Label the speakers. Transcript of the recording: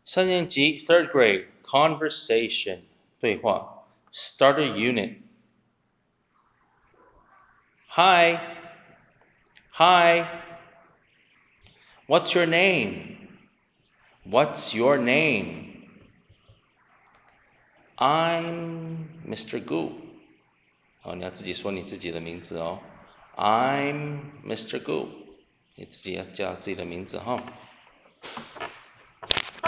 Speaker 1: 三年级 third grade conversation 对话 starter unit. Hi. Hi. What's your name? What's your name? I'm Mr. Gu. 好，你要自己说你自己的名字哦。I'm Mr. Gu. 你自己要叫自己的名字哈。